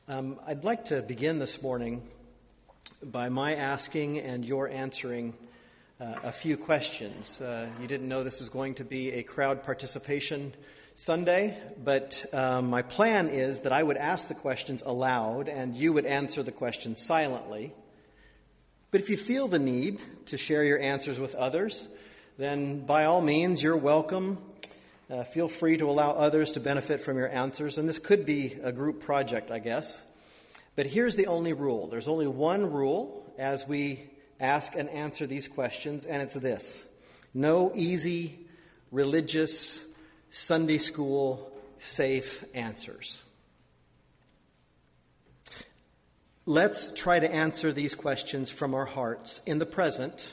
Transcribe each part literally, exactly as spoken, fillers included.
Um, I'd like to begin this morning by my asking and your answering uh, a few questions. Uh, you didn't know this was going to be a crowd participation Sunday, but um, my plan is that I would ask the questions aloud and you would answer the questions silently. But if you feel the need to share your answers with others, then by all means, you're welcome. Uh, feel free to allow others to benefit from your answers. And this could be a group project, I guess. But here's the only rule. There's only one rule as we ask and answer these questions, and it's this. No easy, religious, Sunday school, safe answers. Let's try to answer these questions from our hearts in the present,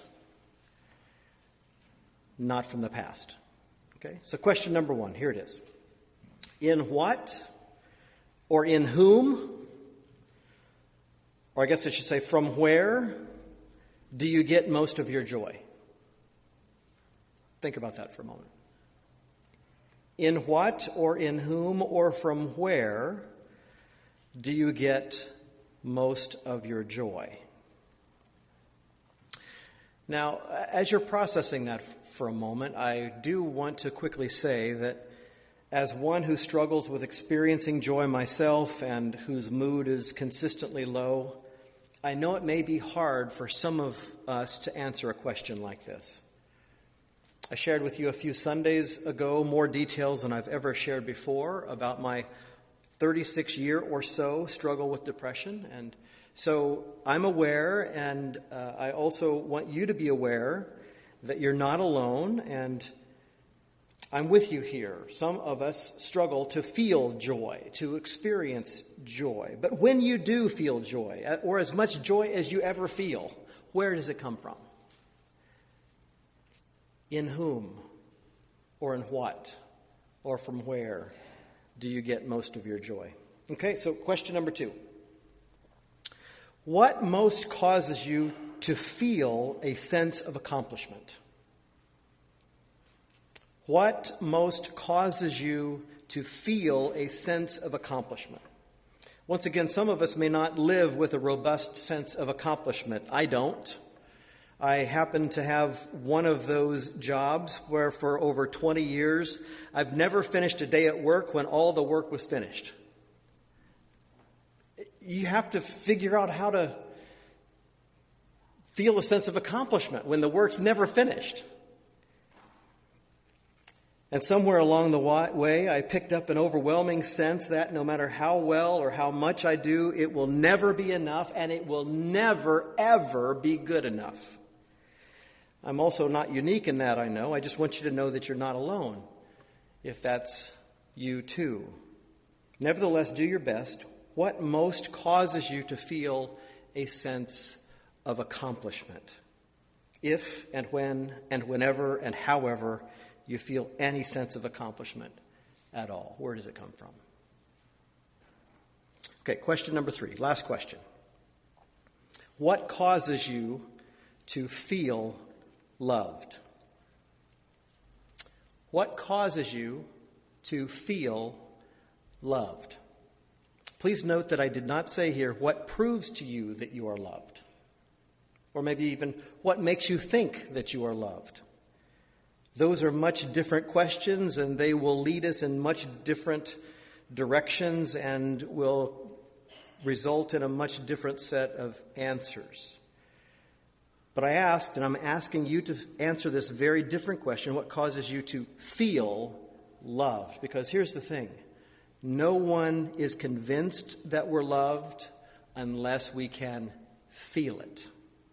not from the past. Okay, so question number one, here it is. In what or in whom, or I guess I should say from where, do you get most of your joy? Think about that for a moment. In what or in whom or from where do you get most of your joy? Now, as you're processing that for a moment, I do want to quickly say that as one who struggles with experiencing joy myself and whose mood is consistently low, I know it may be hard for some of us to answer a question like this. I shared with you a few Sundays ago more details than I've ever shared before about my thirty-six year or so struggle with depression, and so I'm aware, and uh, I also want you to be aware that you're not alone, and I'm with you here. Some of us struggle to feel joy, to experience joy. But when you do feel joy, or as much joy as you ever feel, where does it come from? In whom, or in what, or from where do you get most of your joy? Okay, so question number two. What most causes you to feel a sense of accomplishment? What most causes you to feel a sense of accomplishment? Once again, some of us may not live with a robust sense of accomplishment. I don't. I happen to have one of those jobs where for over twenty years, I've never finished a day at work when all the work was finished. You have to figure out how to feel a sense of accomplishment when the work's never finished. And somewhere along the way, I picked up an overwhelming sense that no matter how well or how much I do, it will never be enough, and it will never, ever be good enough. I'm also not unique in that, I know. I just want you to know that you're not alone, if that's you too. Nevertheless, do your best. What most causes you to feel a sense of accomplishment? If and when and whenever and however you feel any sense of accomplishment at all, where does it come from? Okay, question number three, last question. What causes you to feel loved? What causes you to feel loved? Please note that I did not say here what proves to you that you are loved, or maybe even what makes you think that you are loved. Those are much different questions, and they will lead us in much different directions and will result in a much different set of answers. But I asked, and I'm asking you to answer this very different question, what causes you to feel loved? Because here's the thing. No one is convinced that we're loved unless we can feel it.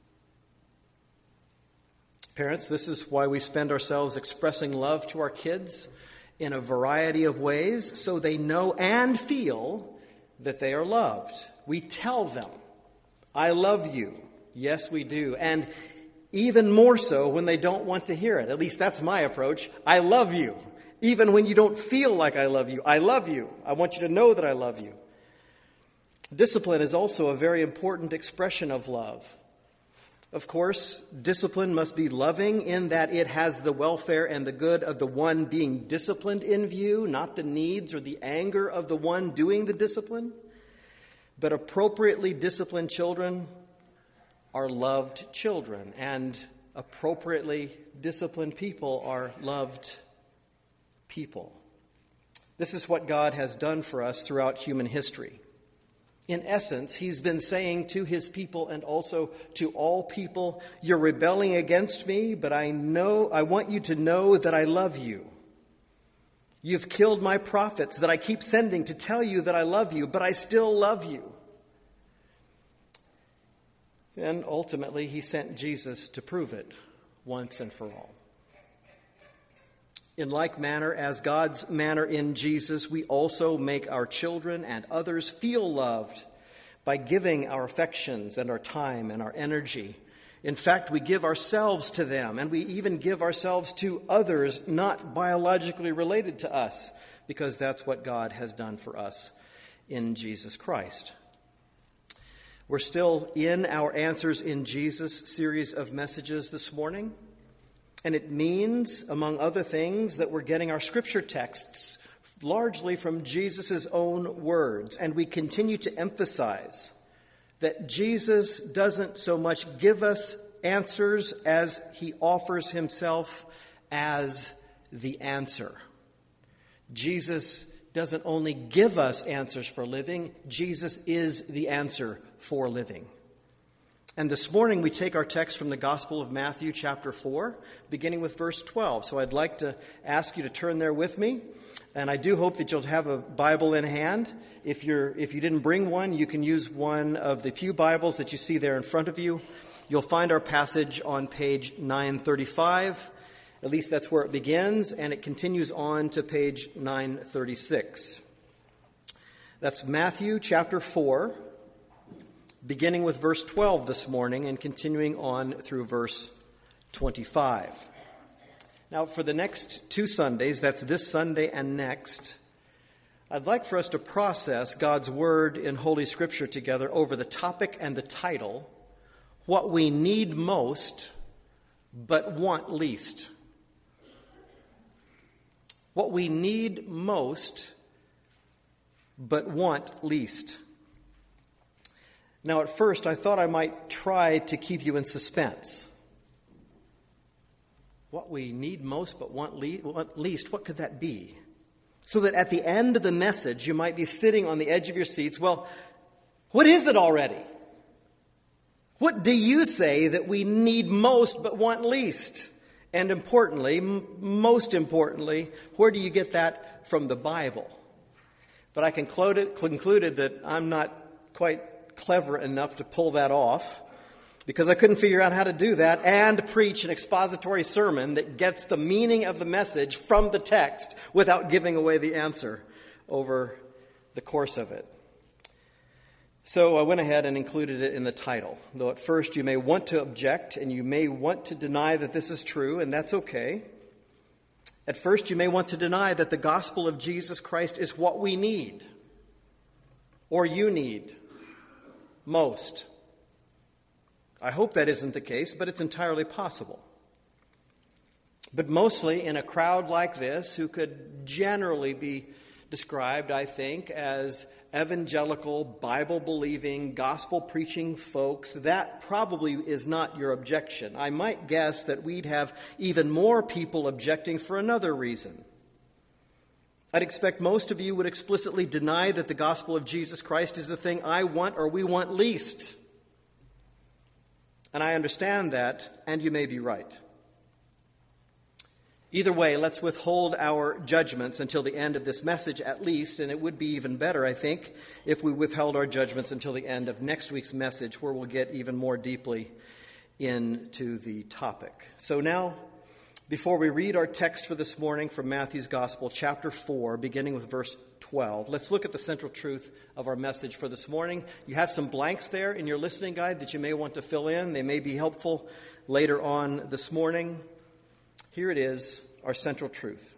Parents, this is why we spend ourselves expressing love to our kids in a variety of ways so they know and feel that they are loved. We tell them, I love you. Yes, we do. And even more so when they don't want to hear it. At least that's my approach. I love you. Even when you don't feel like I love you, I love you. I want you to know that I love you. Discipline is also a very important expression of love. Of course, discipline must be loving in that it has the welfare and the good of the one being disciplined in view, not the needs or the anger of the one doing the discipline. But appropriately disciplined children are loved children, and appropriately disciplined people are loved people. This is what God has done for us throughout human history. In essence, he's been saying to his people and also to all people, you're rebelling against me, but I know I want you to know that I love you. You've killed my prophets that I keep sending to tell you that I love you, but I still love you. Then ultimately he sent Jesus to prove it once and for all. In like manner, as God's manner in Jesus, we also make our children and others feel loved by giving our affections and our time and our energy. In fact, we give ourselves to them, and we even give ourselves to others not biologically related to us, because that's what God has done for us in Jesus Christ. We're still in our Answers in Jesus series of messages this morning. And it means, among other things, that we're getting our scripture texts largely from Jesus' own words. And we continue to emphasize that Jesus doesn't so much give us answers as he offers himself as the answer. Jesus doesn't only give us answers for living, Jesus is the answer for living. And this morning we take our text from the Gospel of Matthew chapter four, beginning with verse twelve. So I'd like to ask you to turn there with me. And I do hope that you'll have a Bible in hand. If you're if you didn't bring one, you can use one of the pew Bibles that you see there in front of you. You'll find our passage on page nine thirty-five. At least that's where it begins, and it continues on to page nine thirty-six. That's Matthew chapter four, beginning with verse twelve this morning and continuing on through verse twenty-five. Now, for the next two Sundays, that's this Sunday and next, I'd like for us to process God's Word in Holy Scripture together over the topic and the title, What We Need Most But Want Least. What we need most but want least. Now, at first, I thought I might try to keep you in suspense. What we need most but want, le- want least, what could that be? So that at the end of the message, you might be sitting on the edge of your seats. Well, what is it already? What do you say that we need most but want least? And importantly, m- most importantly, where do you get that from the Bible? But I concluded, concluded that I'm not quite clever enough to pull that off, because I couldn't figure out how to do that and preach an expository sermon that gets the meaning of the message from the text without giving away the answer over the course of it. So I went ahead and included it in the title, though at first you may want to object and you may want to deny that this is true, and that's okay. At first you may want to deny that the gospel of Jesus Christ is what we need, or you need, most. I hope that isn't the case, but it's entirely possible. But mostly in a crowd like this, who could generally be described, I think, as evangelical, Bible-believing, gospel-preaching folks, that probably is not your objection. I might guess that we'd have even more people objecting for another reason. I'd expect most of you would explicitly deny that the gospel of Jesus Christ is the thing I want or we want least. And I understand that, and you may be right. Either way, let's withhold our judgments until the end of this message at least, and it would be even better, I think, if we withheld our judgments until the end of next week's message, where we'll get even more deeply into the topic. So now, before we read our text for this morning from Matthew's Gospel, chapter four, beginning with verse twelve, let's look at the central truth of our message for this morning. You have some blanks there in your listening guide that you may want to fill in. They may be helpful later on this morning. Here it is, our central truth.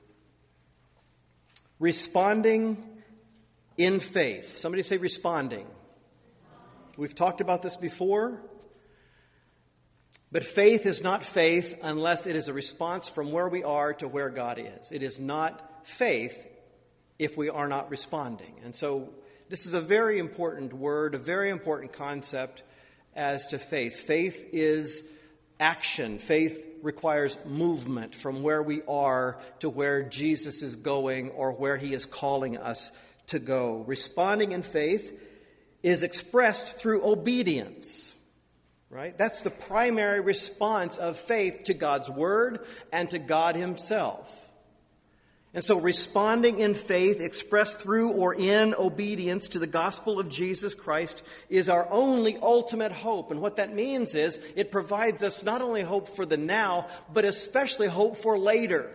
Responding in faith. Somebody say responding. We've talked about this before. But faith is not faith unless it is a response from where we are to where God is. It is not faith if we are not responding. And so This is a very important word, a very important concept as to faith. Faith is action. Faith requires movement from where we are to where Jesus is going or where he is calling us to go. Responding in faith is expressed through obedience, right? That's the primary response of faith to God's word and to God himself. And so responding in faith, expressed through or in obedience to the gospel of Jesus Christ, is our only ultimate hope. And what that means is it provides us not only hope for the now, but especially hope for later.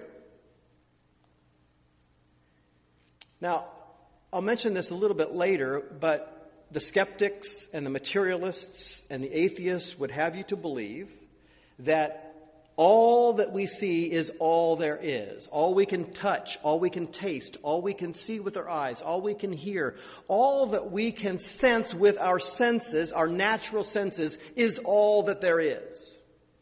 Now, I'll mention this a little bit later, but the skeptics and the materialists and the atheists would have you to believe that all that we see is all there is. All we can touch, all we can taste, all we can see with our eyes, all we can hear, all that we can sense with our senses, our natural senses, is all that there is.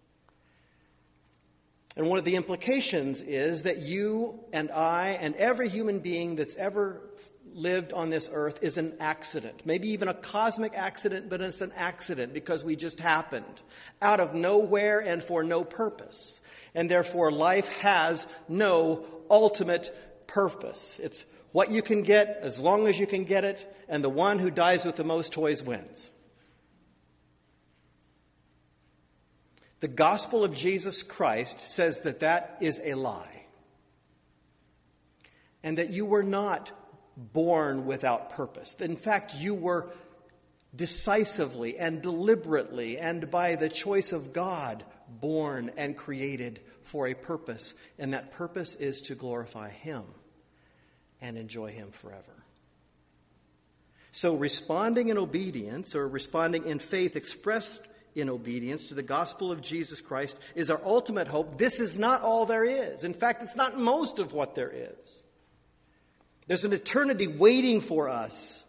And one of the implications is that you and I and every human being that's ever lived on this earth is an accident. Maybe even a cosmic accident, but it's an accident because we just happened out of nowhere and for no purpose. And therefore life has no ultimate purpose. It's what you can get as long as you can get it, and the one who dies with the most toys wins. The gospel of Jesus Christ says that that is a lie. And that you were not born without purpose. In fact, you were decisively and deliberately and by the choice of God born and created for a purpose. And that purpose is to glorify him and enjoy him forever. So responding in obedience or responding in faith expressed in obedience to the gospel of Jesus Christ is our ultimate hope. This is not all there is. In fact, it's not most of what there is. There's an eternity waiting for us.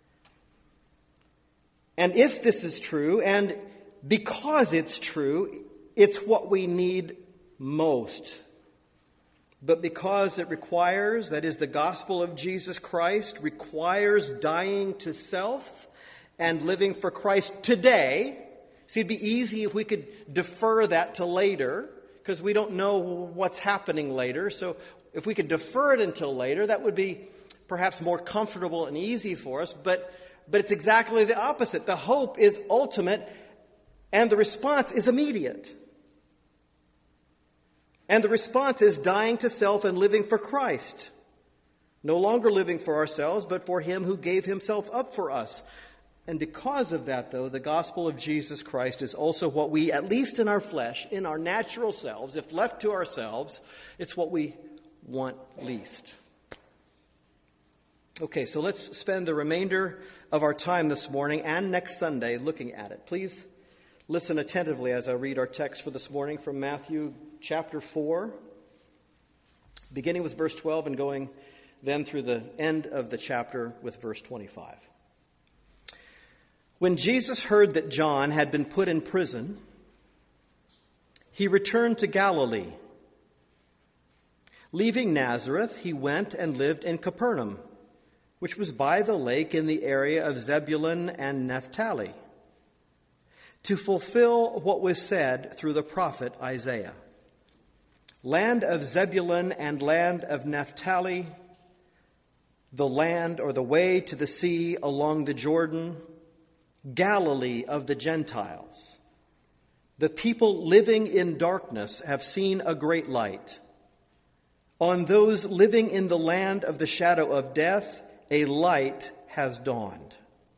And if this is true, and because it's true, it's what we need most. But because it requires, that is, the gospel of Jesus Christ requires dying to self and living for Christ today. See, it'd be easy if we could defer that to later, because we don't know what's happening later. So if we could defer it until later, that would be perhaps more comfortable and easy for us. But, but it's exactly the opposite. The hope is ultimate, and the response is immediate. And the response is dying to self and living for Christ. No longer living for ourselves, but for him who gave himself up for us. And because of that, though, the gospel of Jesus Christ is also what we, at least in our flesh, in our natural selves, if left to ourselves, it's what we want least. Okay, so let's spend the remainder of our time this morning and next Sunday looking at it. Please listen attentively as I read our text for this morning from Matthew chapter four, beginning with verse twelve and going then through the end of the chapter with verse twenty-five. When Jesus heard that John had been put in prison, he returned to Galilee. Leaving Nazareth, he went and lived in Capernaum, which was by the lake in the area of Zebulun and Naphtali, to fulfill what was said through the prophet Isaiah. Land of Zebulun and land of Naphtali, the land or the way to the sea along the Jordan, Galilee of the Gentiles. The people living in darkness have seen a great light. On those living in the land of the shadow of death, a light has dawned.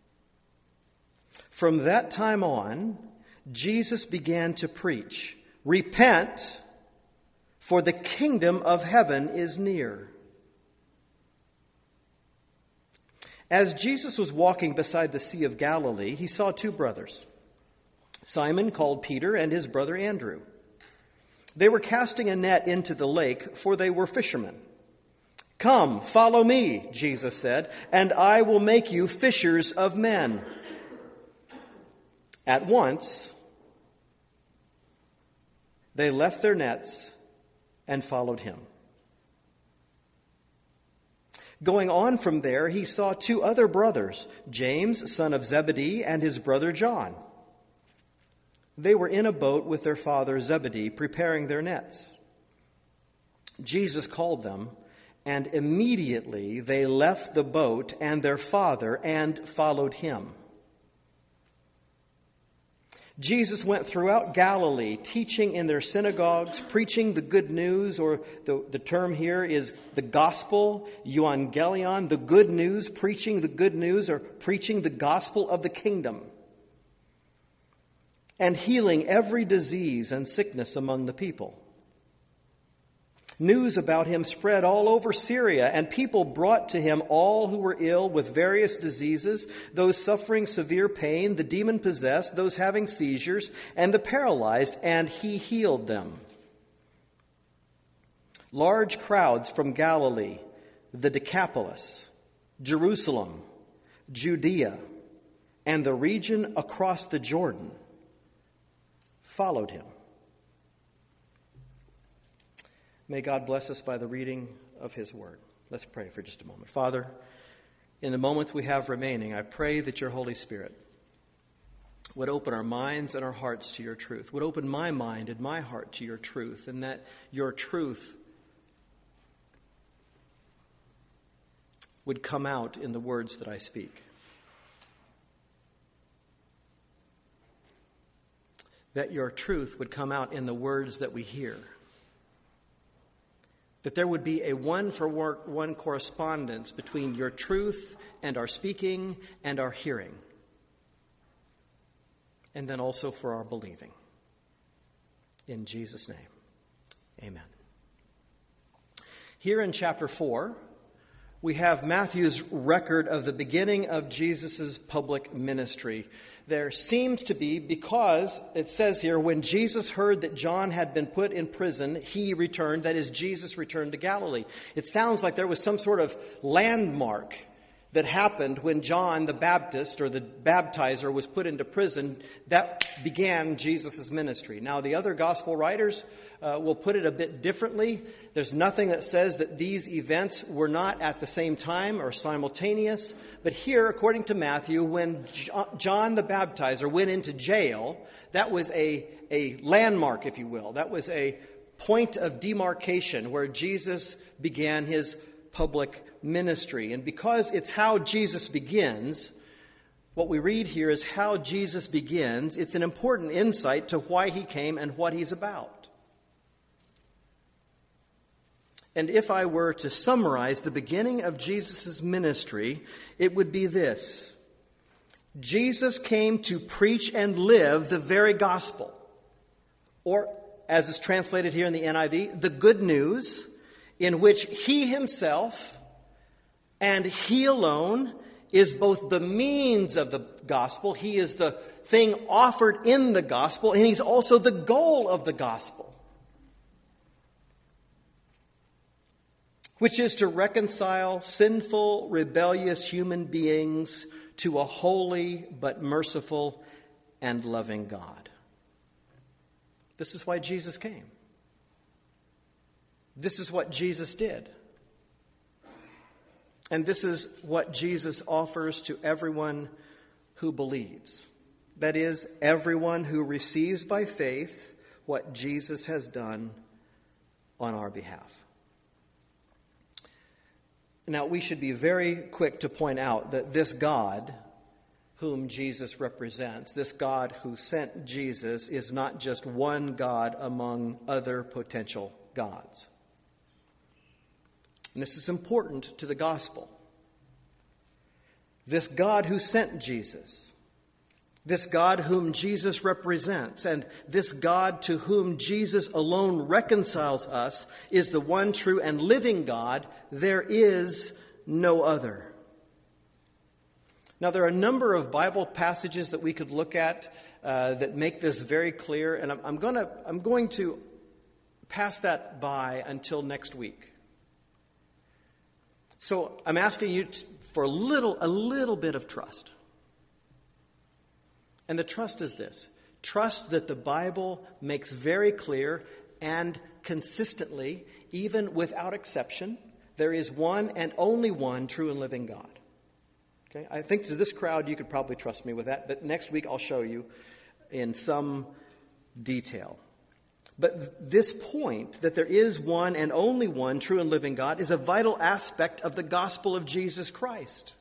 From that time on, Jesus began to preach, "Repent, for the kingdom of heaven is near." As Jesus was walking beside the Sea of Galilee, he saw two brothers, Simon called Peter and his brother Andrew. They were casting a net into the lake, for they were fishermen. "Come, follow me," Jesus said, "and I will make you fishers of men." At once, they left their nets and followed him. Going on from there, he saw two other brothers, James, son of Zebedee, and his brother John. They were in a boat with their father Zebedee, preparing their nets. Jesus called them, and immediately they left the boat and their father and followed him. Jesus went throughout Galilee, teaching in their synagogues, preaching the good news, or the, the term here is the gospel, euangelion, the good news, preaching the good news, or preaching the gospel of the kingdom, and healing every disease and sickness among the people. News about him spread all over Syria, and people brought to him all who were ill with various diseases, those suffering severe pain, the demon-possessed, those having seizures, and the paralyzed, and he healed them. Large crowds from Galilee, the Decapolis, Jerusalem, Judea, and the region across the Jordan followed him. May God bless us by the reading of his word. Let's pray for just a moment. Father, in the moments we have remaining, I pray that your Holy Spirit would open our minds and our hearts to your truth, would open my mind and my heart to your truth, and that your truth would come out in the words that I speak. That your truth would come out in the words that we hear. That there would be a one-for-one correspondence between your truth and our speaking and our hearing. And then also for our believing. In Jesus' name, amen. Here in chapter four, we have Matthew's record of the beginning of Jesus' public ministry. There seems to be, because it says here, when Jesus heard that John had been put in prison, he returned, that is, Jesus returned to Galilee. It sounds like there was some sort of landmark that happened when John the Baptist, or the baptizer, was put into prison. That began Jesus' ministry. Now, the other gospel writers uh, will put it a bit differently. There's nothing that says that these events were not at the same time or simultaneous. But here, according to Matthew, when John the Baptizer went into jail, that was a, a landmark, if you will. That was a point of demarcation where Jesus began his public ministry. And because it's how Jesus begins, what we read here is how Jesus begins. It's an important insight to why he came and what he's about. And if I were to summarize the beginning of Jesus' ministry, it would be this. Jesus came to preach and live the very gospel. Or, as is translated here in the N I V, the good news, in which he himself and he alone is both the means of the gospel, he is the thing offered in the gospel, and he's also the goal of the gospel, which is to reconcile sinful, rebellious human beings to a holy but merciful and loving God. This is why Jesus came. This is what Jesus did. And this is what Jesus offers to everyone who believes. That is, everyone who receives by faith what Jesus has done on our behalf. Now, we should be very quick to point out that this God whom Jesus represents, this God who sent Jesus, is not just one God among other potential gods. And this is important to the gospel. This God who sent Jesus, this God whom Jesus represents, and this God to whom Jesus alone reconciles us is the one true and living God. There is no other. Now, there are a number of Bible passages that we could look at uh, that make this very clear, and I'm, I'm, gonna, I'm going to pass that by until next week. So I'm asking you to, for a little, a little bit of trust. And the trust is this. Trust that the Bible makes very clear and consistently, even without exception, there is one and only one true and living God. Okay? I think to this crowd you could probably trust me with that, but next week I'll show you in some detail. But this point, that there is one and only one true and living God, is a vital aspect of the gospel of Jesus Christ.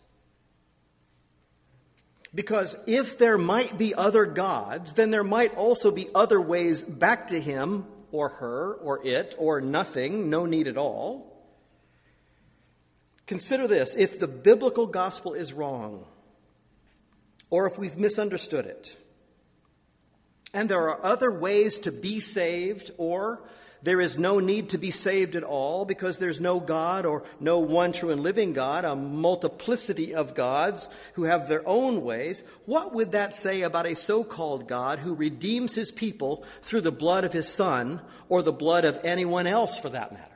Because if there might be other gods, then there might also be other ways back to him or her or it or nothing, no need at all. Consider this: if the biblical gospel is wrong, or if we've misunderstood it, and there are other ways to be saved, or there is no need to be saved at all because there's no God or no one true and living God, a multiplicity of gods who have their own ways, what would that say about a so-called God who redeems his people through the blood of his Son or the blood of anyone else for that matter?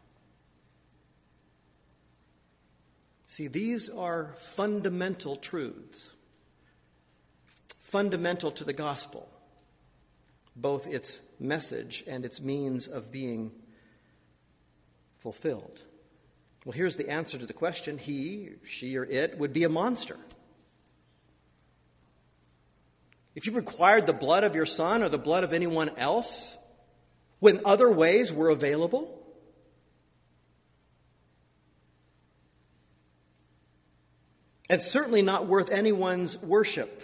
See, these are fundamental truths, fundamental to the gospel, both its message and its means of being fulfilled. Well, here's the answer to the question. He, she, or it would be a monster. If you required the blood of your son or the blood of anyone else when other ways were available, and certainly not worth anyone's worship.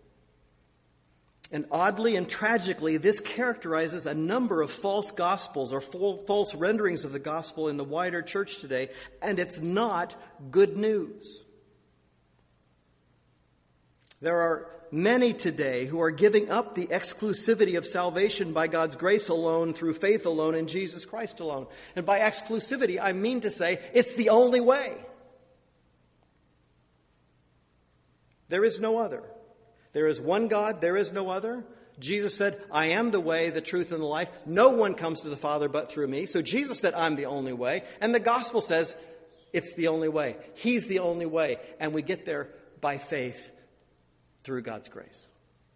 And oddly and tragically, this characterizes a number of false gospels or false renderings of the gospel in the wider church today, and it's not good news. There are many today who are giving up the exclusivity of salvation by God's grace alone, through faith alone, in Jesus Christ alone. And by exclusivity, I mean to say it's the only way. There is no other. There is one God, there is no other. Jesus said, I am the way, the truth, and the life. No one comes to the Father but through me. So Jesus said, I'm the only way. And the gospel says, it's the only way. He's the only way. And we get there by faith through God's grace.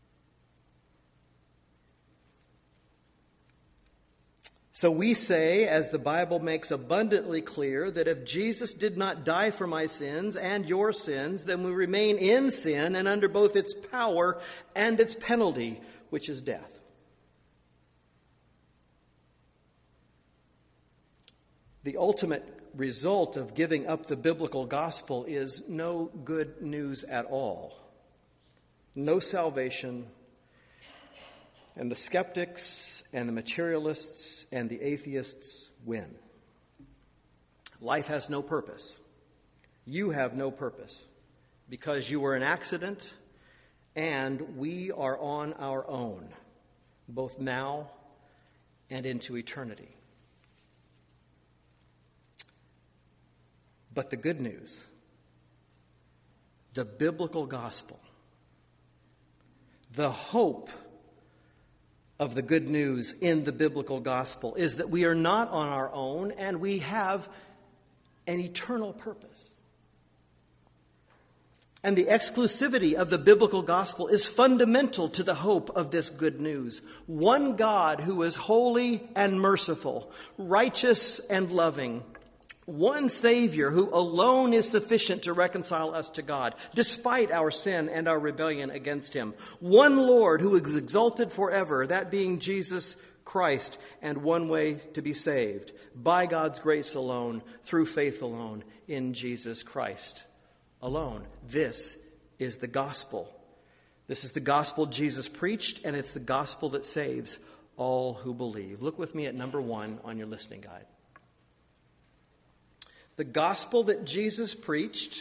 So we say, as the Bible makes abundantly clear, that if Jesus did not die for my sins and your sins, then we remain in sin and under both its power and its penalty, which is death. The ultimate result of giving up the biblical gospel is no good news at all. No salvation. And the skeptics and the materialists and the atheists win. Life has no purpose. You have no purpose because you were an accident and we are on our own, both now and into eternity. But the good news, the biblical gospel, the hope of the good news in the biblical gospel is that we are not on our own and we have an eternal purpose. And the exclusivity of the biblical gospel is fundamental to the hope of this good news. One God who is holy and merciful, righteous and loving. One Savior who alone is sufficient to reconcile us to God, despite our sin and our rebellion against him. One Lord who is exalted forever, that being Jesus Christ, and one way to be saved, by God's grace alone, through faith alone, in Jesus Christ alone. This is the gospel. This is the gospel Jesus preached, and it's the gospel that saves all who believe. Look with me at number one on your listening guide. The gospel that Jesus preached,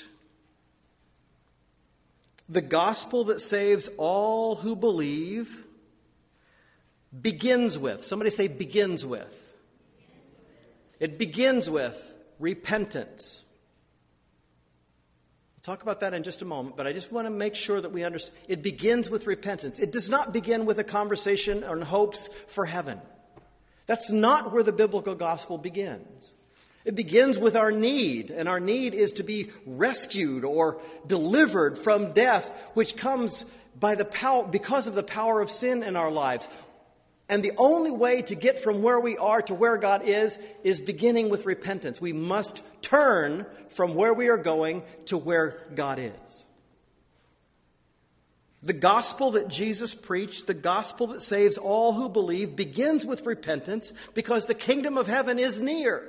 the gospel that saves all who believe, begins with, somebody say begins with. It begins with repentance. We'll talk about that in just a moment, but I just want to make sure that we understand. It begins with repentance. It does not begin with a conversation on hopes for heaven. That's not where the biblical gospel begins. It begins with our need, and our need is to be rescued or delivered from death, which comes by the power, because of the power of sin in our lives. And the only way to get from where we are to where God is, is beginning with repentance. We must turn from where we are going to where God is. The gospel that Jesus preached, the gospel that saves all who believe, begins with repentance because the kingdom of heaven is near.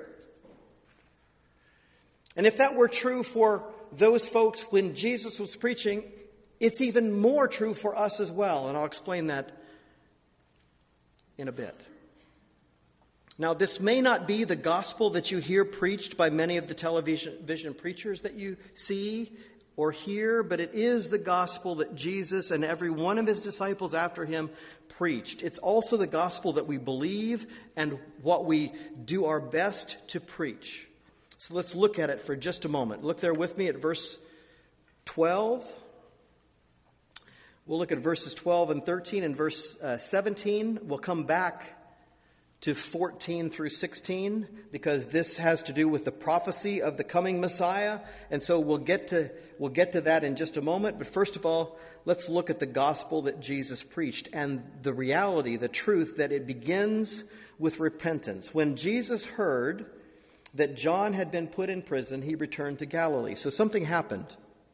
And if that were true for those folks when Jesus was preaching, it's even more true for us as well. And I'll explain that in a bit. Now, this may not be the gospel that you hear preached by many of the television vision preachers that you see or hear, but it is the gospel that Jesus and every one of his disciples after him preached. It's also the gospel that we believe and what we do our best to preach. So let's look at it for just a moment. Look there with me at verse twelve. We'll look at verses twelve and thirteen and verse uh, seventeen. We'll come back to fourteen through sixteen because this has to do with the prophecy of the coming Messiah. And so we'll get to we'll get to that in just a moment. But first of all, let's look at the gospel that Jesus preached and the reality, the truth that it begins with repentance. When Jesus heard that John had been put in prison, he returned to Galilee. So something happened.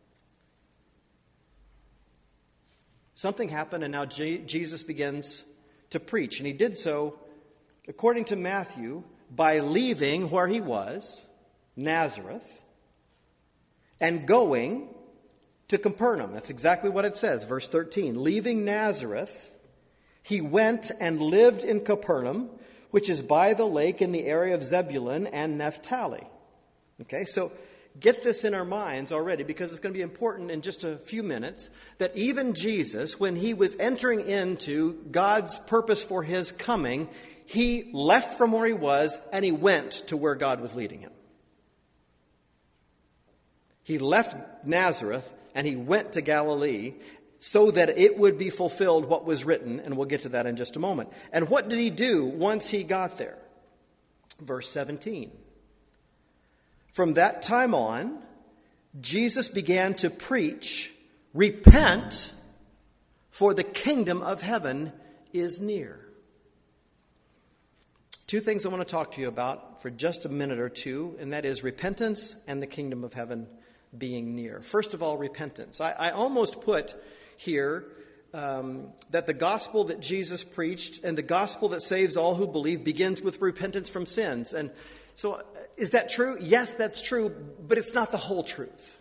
Something happened, and now J- Jesus begins to preach. And he did so, according to Matthew, by leaving where he was, Nazareth, and going to Capernaum. That's exactly what it says, verse thirteen. Leaving Nazareth, he went and lived in Capernaum, which is by the lake in the area of Zebulun and Naphtali. Okay, so get this in our minds already because it's going to be important in just a few minutes that even Jesus, when he was entering into God's purpose for his coming, he left from where he was and he went to where God was leading him. He left Nazareth and he went to Galilee so that it would be fulfilled what was written, and we'll get to that in just a moment. And what did he do once he got there? Verse seventeen. From that time on, Jesus began to preach, repent, for the kingdom of heaven is near. Two things I want to talk to you about for just a minute or two, and that is repentance and the kingdom of heaven being near. First of all, repentance. I, I almost put here um, that the gospel that Jesus preached and the gospel that saves all who believe begins with repentance from sins. And so is that true? Yes, that's true, but it's not the whole truth.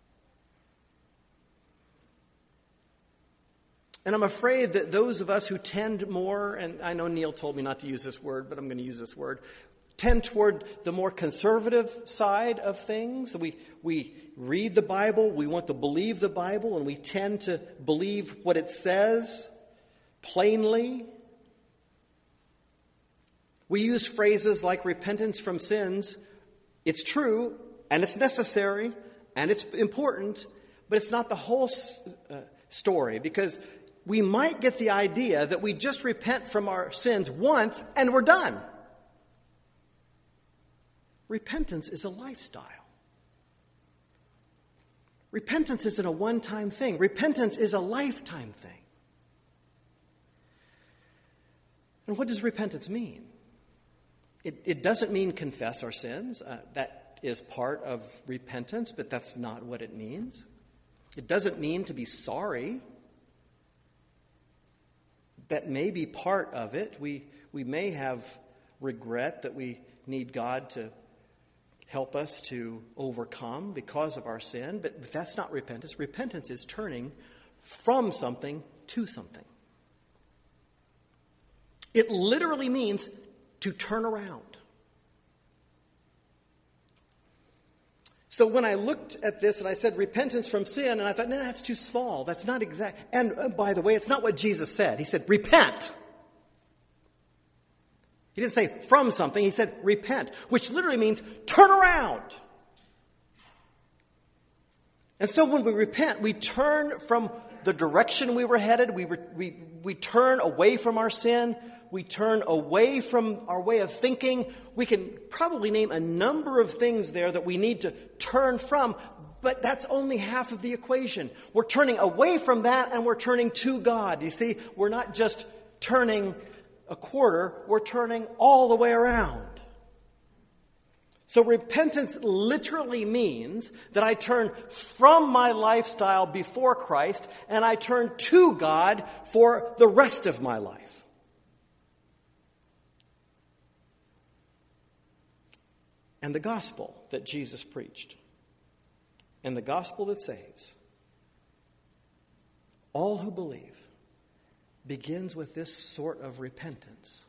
And I'm afraid that those of us who tend more, and I know Neil told me not to use this word, but I'm going to use this word, tend toward the more conservative side of things. We we read the Bible, we want to believe the Bible, and we tend to believe what it says plainly. We use phrases like repentance from sins. It's true, and it's necessary, and it's important, but it's not the whole uh, story, because we might get the idea that we just repent from our sins once and we're done. Repentance is a lifestyle. Repentance isn't a one-time thing. Repentance is a lifetime thing. And what does repentance mean? It, it doesn't mean confess our sins. Uh, that is part of repentance, but that's not what it means. It doesn't mean to be sorry. That may be part of it. We, we may have regret that we need God to help us to overcome because of our sin, but that's not repentance. Repentance is turning from something to something. It literally means to turn around. So when I looked at this and I said repentance from sin, and I thought, no, that's too small. That's not exact. And uh, by the way, it's not what Jesus said. He said, repent. He didn't say from something. He said repent, which literally means turn around. And so when we repent, we turn from the direction we were headed. We, re- we, we turn away from our sin. We turn away from our way of thinking. We can probably name a number of things there that we need to turn from, but that's only half of the equation. We're turning away from that and we're turning to God. You see, we're not just turning a quarter, we're turning all the way around. So repentance literally means that I turn from my lifestyle before Christ and I turn to God for the rest of my life. And the gospel that Jesus preached, and the gospel that saves all who believe, begins with this sort of repentance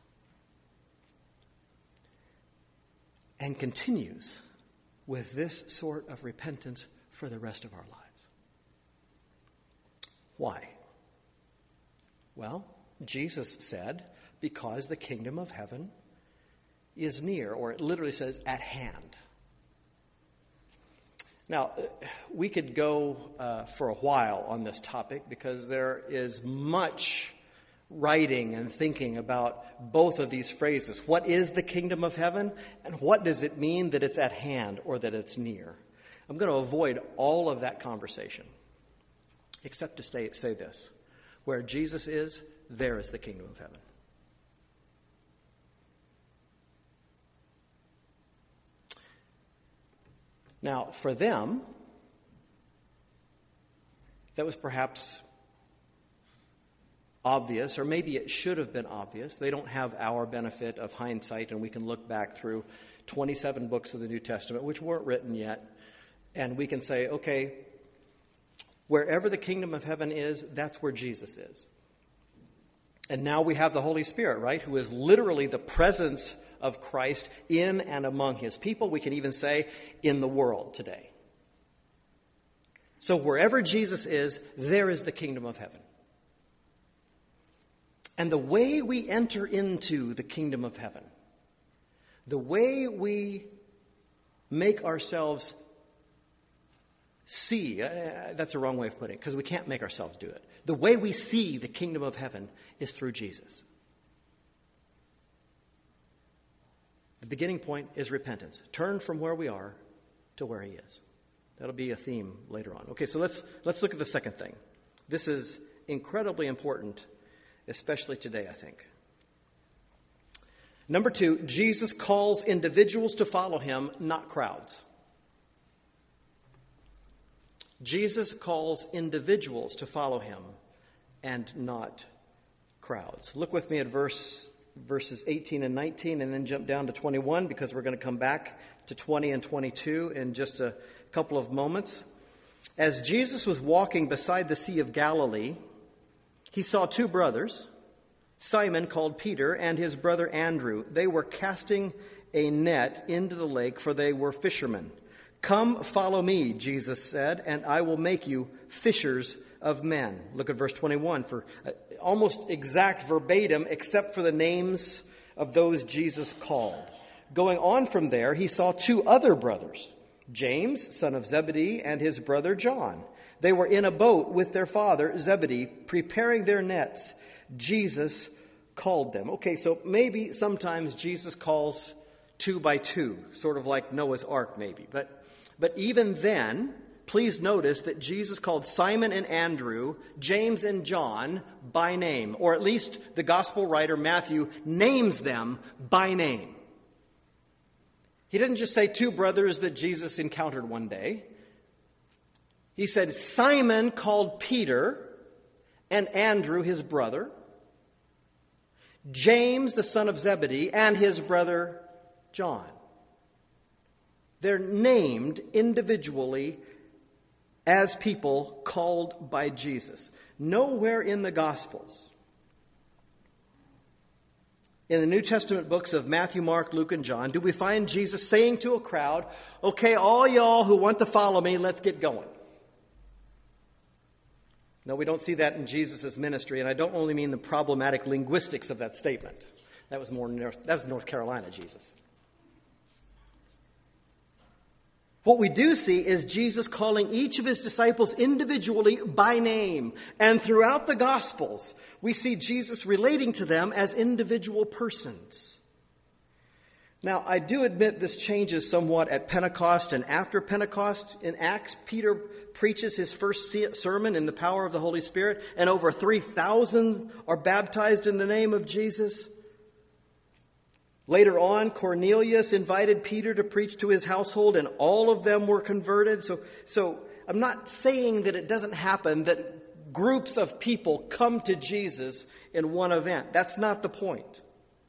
and continues with this sort of repentance for the rest of our lives. Why? Well, Jesus said, because the kingdom of heaven is near, or it literally says at hand. Now, we could go uh, for a while on this topic because there is much writing and thinking about both of these phrases. What is the kingdom of heaven, and what does it mean that it's at hand or that it's near? I'm going to avoid all of that conversation, except to say, say this. Where Jesus is, there is the kingdom of heaven. Now, for them, that was perhaps obvious, or maybe it should have been obvious. They don't have our benefit of hindsight, and we can look back through twenty-seven books of the New Testament, which weren't written yet, and we can say, okay, wherever the kingdom of heaven is, that's where Jesus is. And now we have the Holy Spirit, right, who is literally the presence of Christ in and among his people. We can even say in the world today. So wherever Jesus is, there is the kingdom of heaven. And the way we enter into the kingdom of heaven, the way we make ourselves see, uh, that's a wrong way of putting it, because we can't make ourselves do it. The way we see the kingdom of heaven is through Jesus. The beginning point is repentance. Turn from where we are to where he is. That'll be a theme later on. Okay, so let's let's look at the second thing. This is incredibly important, especially today, I think. Number two, Jesus calls individuals to follow him, not crowds. Jesus calls individuals to follow him and not crowds. Look with me at verse verses eighteen and nineteen, and then jump down to twenty-one, because we're going to come back to twenty and twenty-two in just a couple of moments. As Jesus was walking beside the Sea of Galilee, he saw two brothers, Simon called Peter and his brother Andrew. They were casting a net into the lake, for they were fishermen. "Come, follow me," Jesus said, "and I will make you fishers of men." Look at verse twenty-one for uh, almost exact verbatim, except for the names of those Jesus called. Going on from there, he saw two other brothers, James, son of Zebedee, and his brother John. They were in a boat with their father Zebedee, preparing their nets. Jesus called them. Okay, so maybe sometimes Jesus calls two by two, sort of like Noah's Ark maybe. But, but even then, please notice that Jesus called Simon and Andrew, James and John by name, or at least the gospel writer Matthew names them by name. He didn't just say two brothers that Jesus encountered one day. He said Simon called Peter and Andrew his brother, James the son of Zebedee and his brother John. They're named individually as people called by Jesus. Nowhere in the Gospels, in the New Testament books of Matthew, Mark, Luke, and John, do we find Jesus saying to a crowd, "Okay, all y'all who want to follow me, let's get going." No, we don't see that in Jesus' ministry, and I don't only mean the problematic linguistics of that statement. That was more North, that was North Carolina Jesus. What we do see is Jesus calling each of his disciples individually by name. And throughout the Gospels, we see Jesus relating to them as individual persons. Now, I do admit this changes somewhat at Pentecost and after Pentecost. In Acts, Peter preaches his first sermon in the power of the Holy Spirit, and over three thousand are baptized in the name of Jesus. Later on, Cornelius invited Peter to preach to his household, and all of them were converted. So, so I'm not saying that it doesn't happen that groups of people come to Jesus in one event. That's not the point.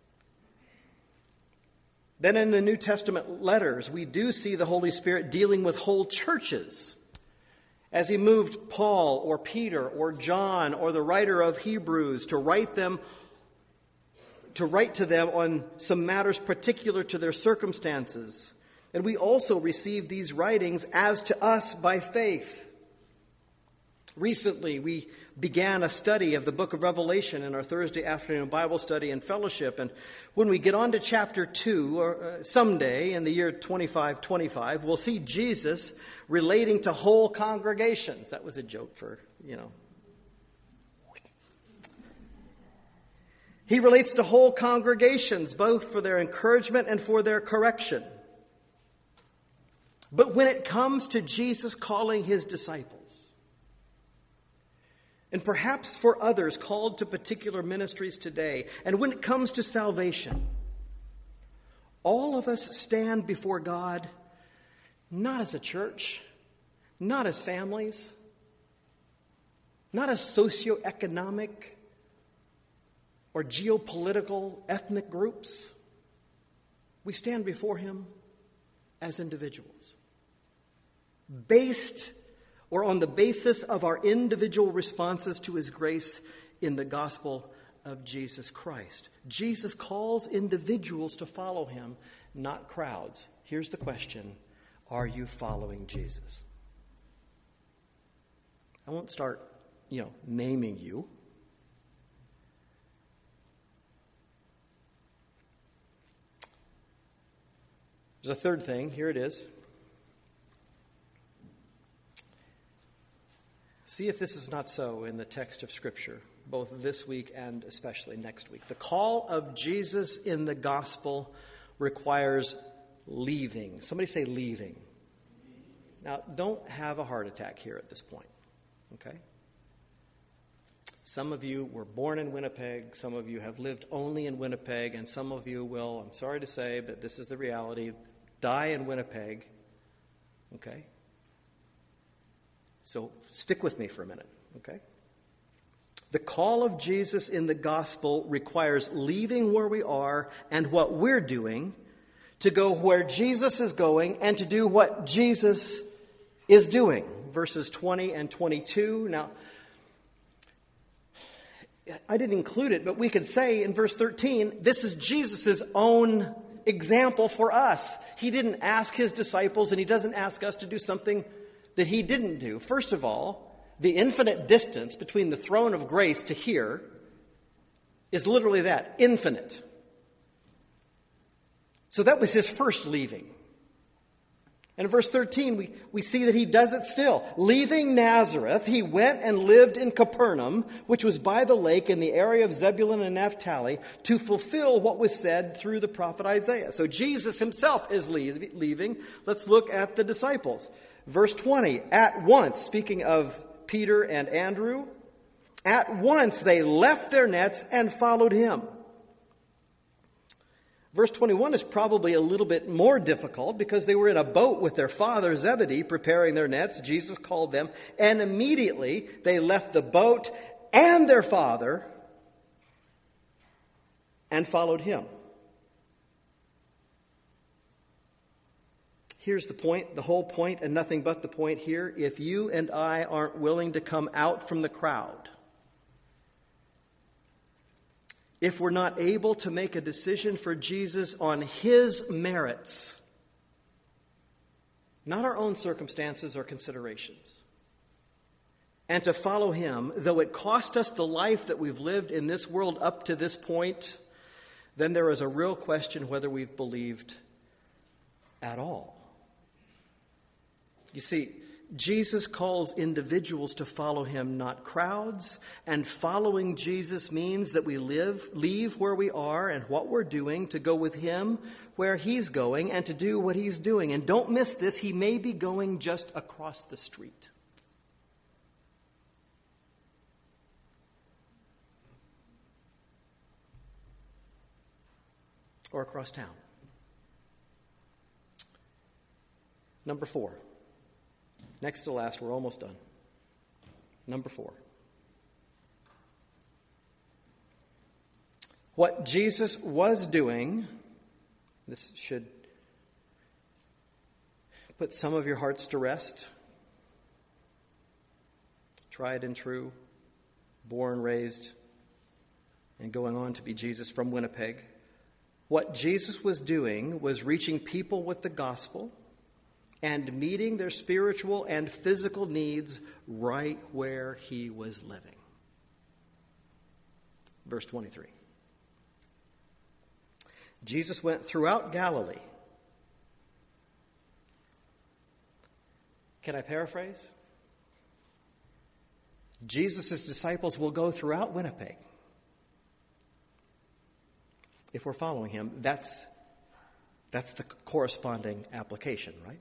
Then in the New Testament letters, we do see the Holy Spirit dealing with whole churches. As he moved Paul or Peter or John or the writer of Hebrews to write them, to write to them on some matters particular to their circumstances. And we also receive these writings as to us by faith. Recently, we began a study of the book of Revelation in our Thursday afternoon Bible study and fellowship. And when we get on to chapter two, or uh, someday in the year twenty-five twenty-five, we'll see Jesus relating to whole congregations. That was a joke for, you know. He relates to whole congregations, both for their encouragement and for their correction. But when it comes to Jesus calling his disciples, and perhaps for others called to particular ministries today, and when it comes to salvation, all of us stand before God not as a church, not as families, not as socioeconomic or geopolitical ethnic groups. We stand before him as individuals, based or on the basis of our individual responses to his grace in the gospel of Jesus Christ. Jesus calls individuals to follow him, not crowds. Here's the question: are you following Jesus? I won't start, you know, naming you. There's a third thing. Here it is. See if this is not so in the text of Scripture, both this week and especially next week. The call of Jesus in the gospel requires leaving. Somebody say leaving. Now, don't have a heart attack here at this point, okay? Some of you were born in Winnipeg. Some of you have lived only in Winnipeg. And some of you will, I'm sorry to say, but this is the reality, die in Winnipeg, okay? So stick with me for a minute, okay? The call of Jesus in the gospel requires leaving where we are and what we're doing to go where Jesus is going and to do what Jesus is doing. Verses twenty and twenty-two. Now, I didn't include it, but we could say in verse thirteen, this is Jesus' own example for us. He didn't ask his disciples, and he doesn't ask us to do something that he didn't do. First of all, the infinite distance between the throne of grace to here is literally that, infinite. So that was his first leaving. And in verse thirteen, we, we see that he does it still. Leaving Nazareth, he went and lived in Capernaum, which was by the lake in the area of Zebulun and Naphtali, to fulfill what was said through the prophet Isaiah. So Jesus himself is leave, leaving. Let's look at the disciples. Verse twenty, at once, speaking of Peter and Andrew, at once they left their nets and followed him. Verse twenty-one is probably a little bit more difficult because they were in a boat with their father Zebedee preparing their nets. Jesus called them, and immediately they left the boat and their father and followed him. Here's the point, the whole point, and nothing but the point here. If you and I aren't willing to come out from the crowd, if we're not able to make a decision for Jesus on his merits, not our own circumstances or considerations, and to follow him, though it cost us the life that we've lived in this world up to this point, then there is a real question whether we've believed at all. You see, Jesus calls individuals to follow him, not crowds. And following Jesus means that we live, leave where we are and what we're doing to go with him where he's going and to do what he's doing. And don't miss this, he may be going just across the street. or across town. Number four. Next to last, we're almost done. Number four. What Jesus was doing, this should put some of your hearts to rest. Tried and true, born, raised, and going on to be Jesus from Winnipeg. What Jesus was doing was reaching people with the gospel and meeting their spiritual and physical needs right where he was living. Verse twenty-three. Jesus went throughout Galilee. Can I paraphrase? Jesus' disciples will go throughout Winnipeg. If we're following him, that's, that's the corresponding application, right?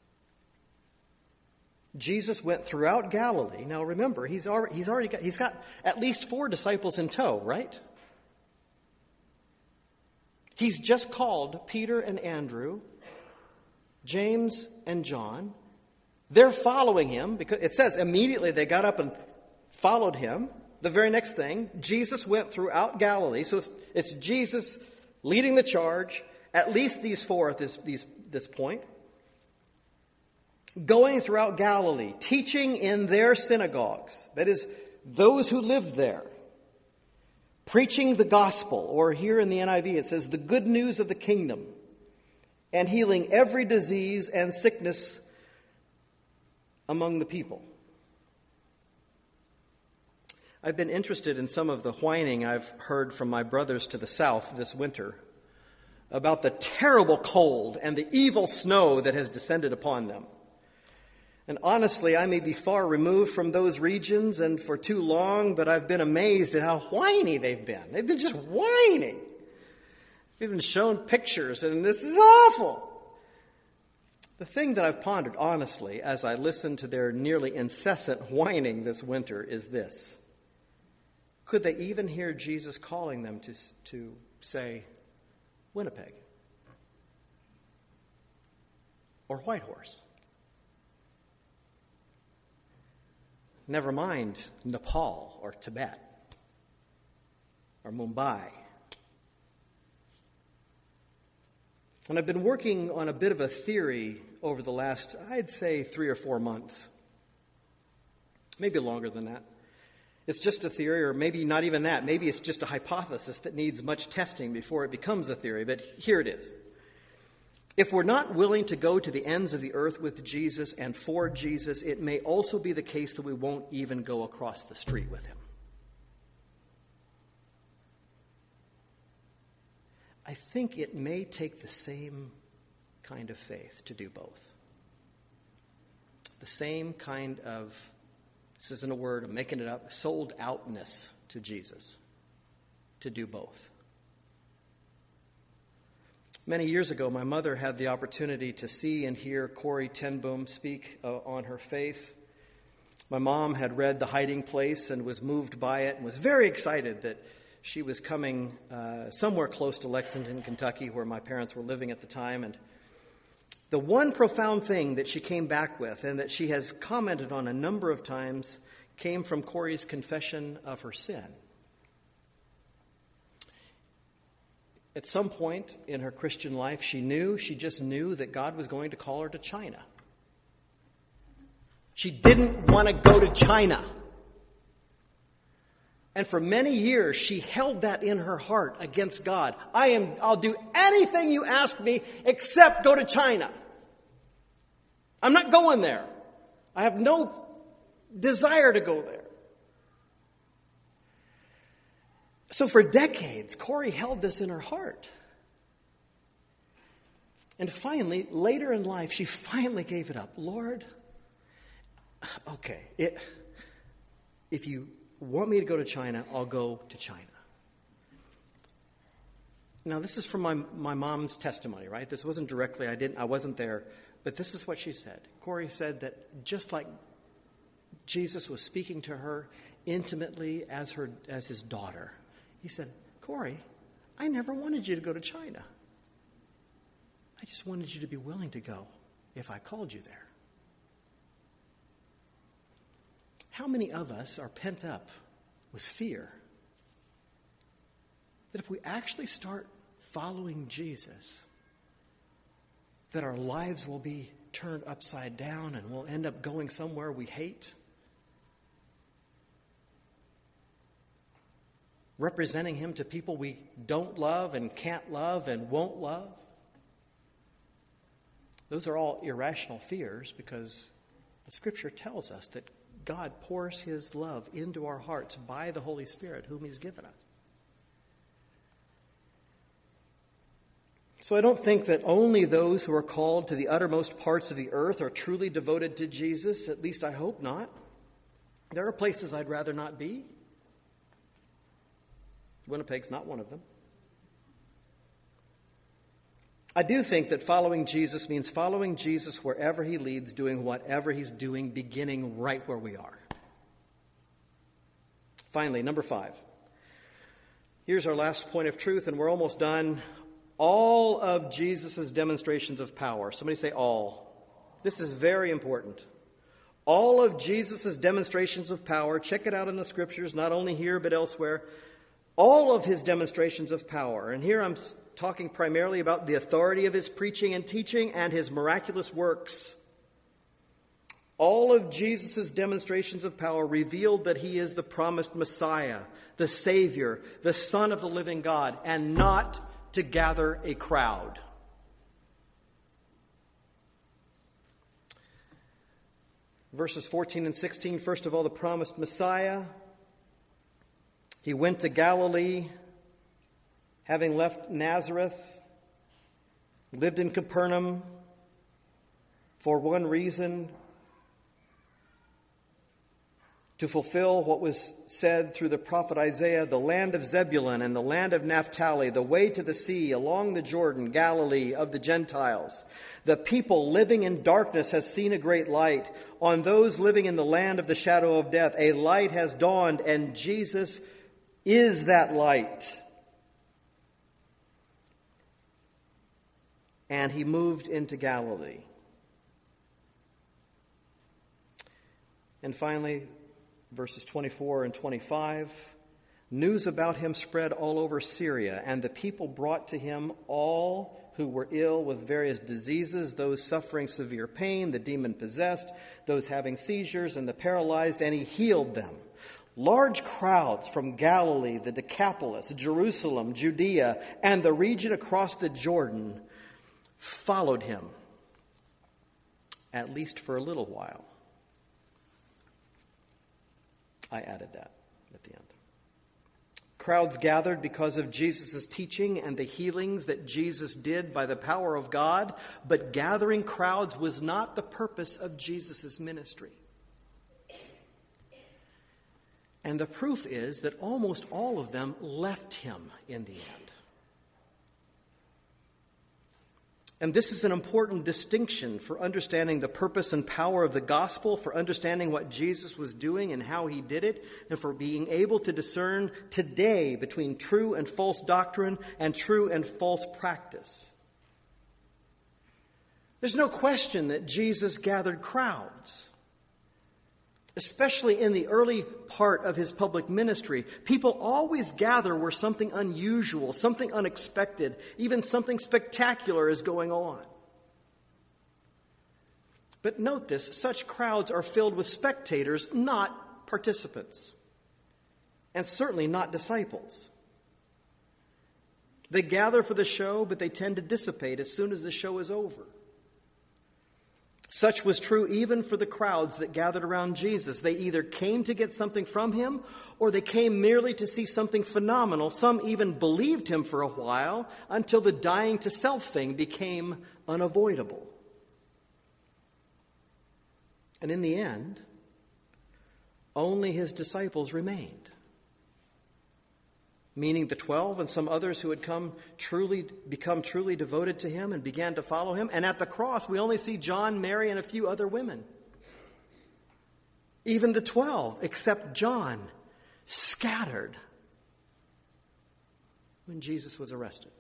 Jesus went throughout Galilee. Now remember, he's already, he's already got, he's got at least four disciples in tow, right? He's just called Peter and Andrew, James and John. They're following him because it says immediately they got up and followed him. The very next thing, Jesus went throughout Galilee. So it's, it's Jesus leading the charge, at least these four at this, these, this point. Going throughout Galilee, teaching in their synagogues, that is, those who lived there. Preaching the gospel, or here in the N I V it says the good news of the kingdom, and healing every disease and sickness among the people. I've been interested in some of the whining I've heard from my brothers to the south this winter about the terrible cold and the evil snow that has descended upon them. And honestly, I may be far removed from those regions and for too long, but I've been amazed at how whiny they've been. They've been just whining. They've been shown pictures, and this is awful. The thing that I've pondered, honestly, as I listen to their nearly incessant whining this winter is this. Could they even hear Jesus calling them to, to say, Winnipeg? Or Whitehorse? Never mind Nepal or Tibet or Mumbai. And I've been working on a bit of a theory over the last, I'd say, three or four months. Maybe longer than that. It's just a theory, or maybe not even that. Maybe it's just a hypothesis that needs much testing before it becomes a theory. But here it is. If we're not willing to go to the ends of the earth with Jesus and for Jesus, it may also be the case that we won't even go across the street with him. I think it may take the same kind of faith to do both. The same kind of, this isn't a word, I'm making it up, sold outness to Jesus to do both. Many years ago, my mother had the opportunity to see and hear Corrie ten Boom speak uh, on her faith. My mom had read The Hiding Place and was moved by it and was very excited that she was coming uh, somewhere close to Lexington, Kentucky, where my parents were living at the time. And the one profound thing that she came back with, and that she has commented on a number of times, came from Corrie's confession of her sin. At some point in her Christian life, she knew, she just knew that God was going to call her to China. She didn't want to go to China. And for many years, she held that in her heart against God. I am, I'll do anything you ask me except go to China. I'm not going there. I have no desire to go there. So for decades, Corrie held this in her heart. And finally, later in life, she finally gave it up. Lord, okay, it, if you want me to go to China, I'll go to China. Now, this is from my, my mom's testimony, right? This wasn't directly, I didn't, I wasn't there, but this is what she said. Corrie said that just like Jesus was speaking to her intimately as her as his daughter, he said, Corrie, I never wanted you to go to China. I just wanted you to be willing to go if I called you there. How many of us are pent up with fear that if we actually start following Jesus, that our lives will be turned upside down and we'll end up going somewhere we hate? Representing him to people we don't love and can't love and won't love? Those are all irrational fears because the Scripture tells us that God pours his love into our hearts by the Holy Spirit, whom he's given us. So I don't think that only those who are called to the uttermost parts of the earth are truly devoted to Jesus. At least I hope not. There are places I'd rather not be. Winnipeg's not one of them. I do think that following Jesus means following Jesus wherever he leads, doing whatever he's doing, beginning right where we are. Finally, number five. Here's our last point of truth, and we're almost done. All of Jesus' demonstrations of power. Somebody say all. This is very important. All of Jesus' demonstrations of power, check it out in the Scriptures, not only here but elsewhere. All of his demonstrations of power, and here I'm talking primarily about the authority of his preaching and teaching and his miraculous works. All of Jesus' demonstrations of power revealed that he is the promised Messiah, the Savior, the Son of the living God, and not to gather a crowd. Verses fourteen and sixteen, first of all, the promised Messiah. He went to Galilee, having left Nazareth, lived in Capernaum for one reason, to fulfill what was said through the prophet Isaiah, the land of Zebulun and the land of Naphtali, the way to the sea, along the Jordan, Galilee of the Gentiles. The people living in darkness has seen a great light. On those living in the land of the shadow of death, a light has dawned, and Jesus is that light. And he moved into Galilee. And finally, verses twenty-four and twenty-five, news about him spread all over Syria, and the people brought to him all who were ill with various diseases, those suffering severe pain, the demon-possessed, those having seizures, and the paralyzed, and he healed them. Large crowds from Galilee, the Decapolis, Jerusalem, Judea, and the region across the Jordan followed him, at least for a little while. I added that at the end. Crowds gathered because of Jesus' teaching and the healings that Jesus did by the power of God, but gathering crowds was not the purpose of Jesus' ministry. And the proof is that almost all of them left him in the end. And this is an important distinction for understanding the purpose and power of the gospel, for understanding what Jesus was doing and how he did it, and for being able to discern today between true and false doctrine and true and false practice. There's no question that Jesus gathered crowds. Especially in the early part of his public ministry, people always gather where something unusual, something unexpected, even something spectacular is going on. But note this, such crowds are filled with spectators, not participants, and certainly not disciples. They gather for the show, but they tend to dissipate as soon as the show is over. Such was true even for the crowds that gathered around Jesus. They either came to get something from him, or they came merely to see something phenomenal. Some even believed him for a while until the dying to self thing became unavoidable. And in the end, only his disciples remained. Meaning the twelve and some others who had come truly become truly devoted to him and began to follow him. And at the cross, we only see John, Mary, and a few other women. Even the twelve, except John, scattered, when Jesus was arrested.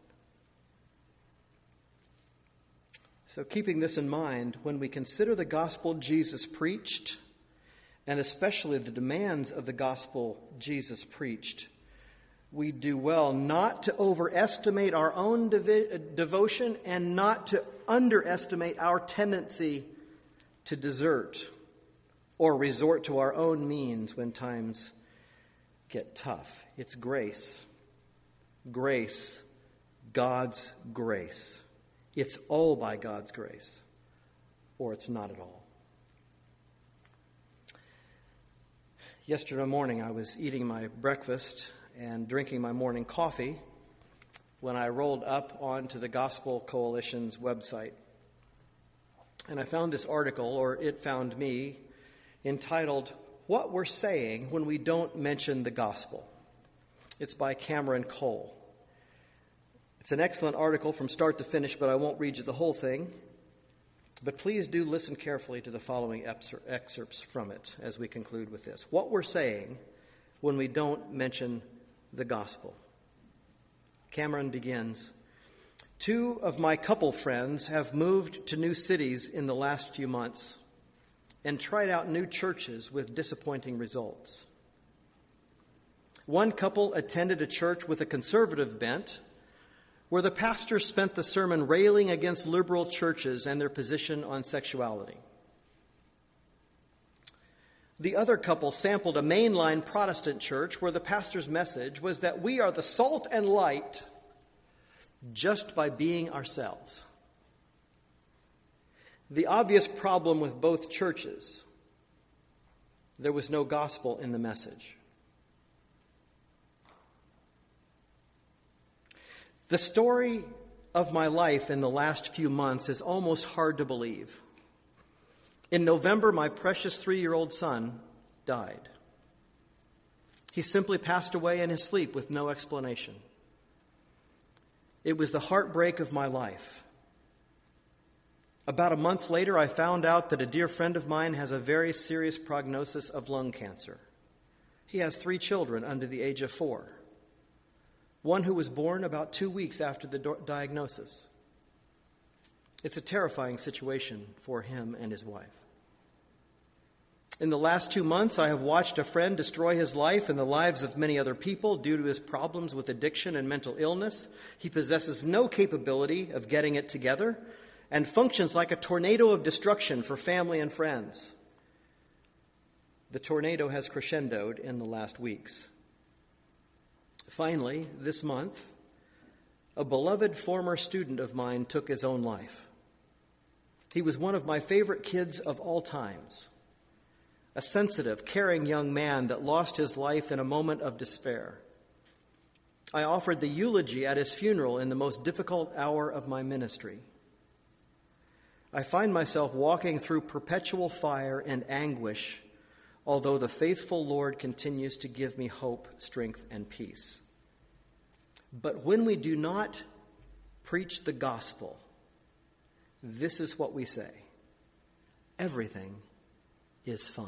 So keeping this in mind, when we consider the gospel Jesus preached, and especially the demands of the gospel Jesus preached, we do well not to overestimate our own devi- devotion and not to underestimate our tendency to desert or resort to our own means when times get tough. It's grace. Grace. God's grace. It's all by God's grace, or it's not at all. Yesterday morning, I was eating my breakfast and drinking my morning coffee when I rolled up onto the Gospel Coalition's website. And I found this article, or it found me, entitled, "What We're Saying When We Don't Mention the Gospel." It's by Cameron Cole. It's an excellent article from start to finish, but I won't read you the whole thing. But please do listen carefully to the following excerpts from it as we conclude with this. What we're saying when we don't mention the gospel. Cameron begins, "Two of my couple friends have moved to new cities in the last few months and tried out new churches with disappointing results. One couple attended a church with a conservative bent, where the pastor spent the sermon railing against liberal churches and their position on sexuality. The other couple sampled a mainline Protestant church where the pastor's message was that we are the salt and light just by being ourselves. The obvious problem with both churches, there was no gospel in the message. The story of my life in the last few months is almost hard to believe. In November, my precious three-year-old son died. He simply passed away in his sleep with no explanation. It was the heartbreak of my life. About a month later, I found out that a dear friend of mine has a very serious prognosis of lung cancer. He has three children under the age of four. One who was born about two weeks after the do- diagnosis. It's a terrifying situation for him and his wife. In the last two months, I have watched a friend destroy his life and the lives of many other people due to his problems with addiction and mental illness. He possesses no capability of getting it together and functions like a tornado of destruction for family and friends. The tornado has crescendoed in the last weeks. Finally, this month, a beloved former student of mine took his own life. He was one of my favorite kids of all times, a sensitive, caring young man that lost his life in a moment of despair. I offered the eulogy at his funeral in the most difficult hour of my ministry. I find myself walking through perpetual fire and anguish, although the faithful Lord continues to give me hope, strength, and peace. But when we do not preach the gospel, this is what we say: everything is fine.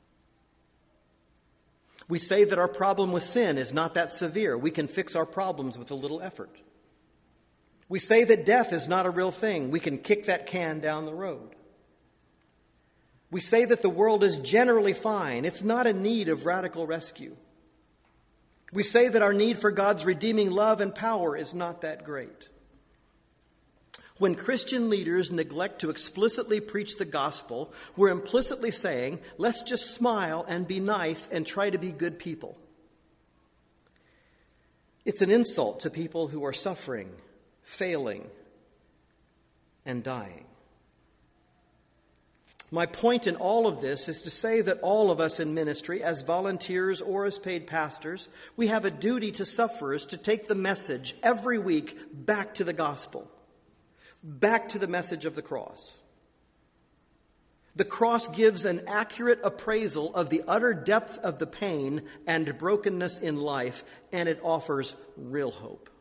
We say that our problem with sin is not that severe. We can fix our problems with a little effort. We say that death is not a real thing. We can kick that can down the road. We say that the world is generally fine. It's not in need of radical rescue. We say that our need for God's redeeming love and power is not that great. When Christian leaders neglect to explicitly preach the gospel, we're implicitly saying, let's just smile and be nice and try to be good people. It's an insult to people who are suffering, failing, and dying. My point in all of this is to say that all of us in ministry, as volunteers or as paid pastors, we have a duty to sufferers to take the message every week back to the gospel, back to the message of the cross. The cross gives an accurate appraisal of the utter depth of the pain and brokenness in life, and it offers real hope.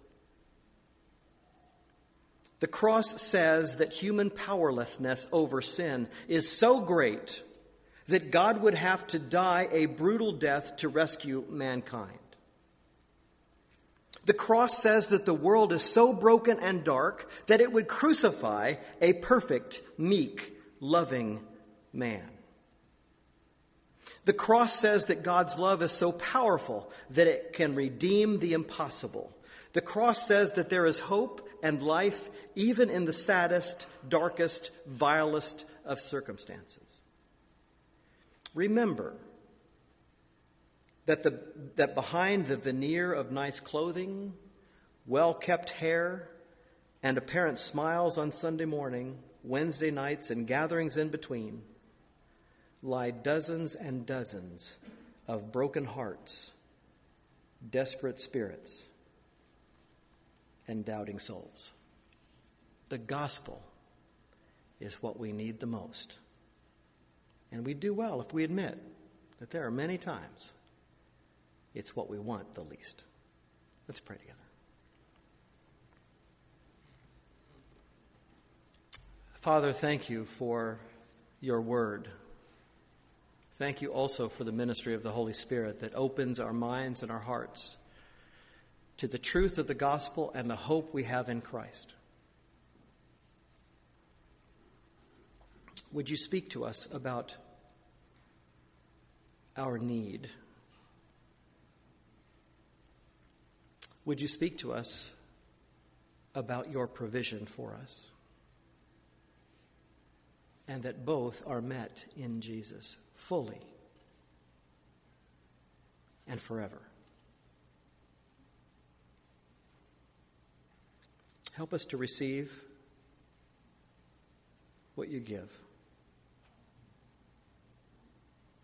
The cross says that human powerlessness over sin is so great that God would have to die a brutal death to rescue mankind. The cross says that the world is so broken and dark that it would crucify a perfect, meek, loving man. The cross says that God's love is so powerful that it can redeem the impossible. The cross says that there is hope and life even in the saddest, darkest, vilest of circumstances. Remember that the that behind the veneer of nice clothing, well-kept hair, and apparent smiles on Sunday morning, Wednesday nights, and gatherings in between, lie dozens and dozens of broken hearts, desperate spirits, and doubting souls. The gospel is what we need the most. And we do well if we admit that there are many times it's what we want the least. Let's pray together. Father, thank you for your word. Thank you also for the ministry of the Holy Spirit that opens our minds and our hearts to the truth of the gospel and the hope we have in Christ. Would you speak to us about our need? Would you speak to us about your provision for us? And that both are met in Jesus fully and forever. Help us to receive what you give.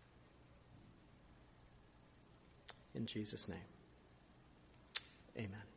In Jesus' name, amen.